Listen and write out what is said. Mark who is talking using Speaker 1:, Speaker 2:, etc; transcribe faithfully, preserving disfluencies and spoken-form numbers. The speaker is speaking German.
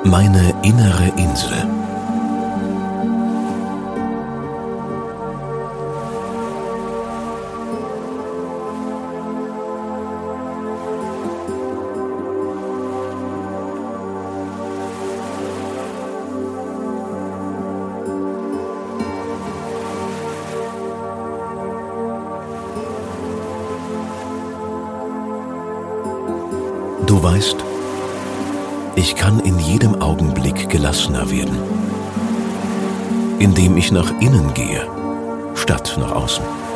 Speaker 1: Meine innere Insel. Du weißt, ich kann in jedem Augenblick gelassener werden, indem ich nach innen gehe, statt nach außen.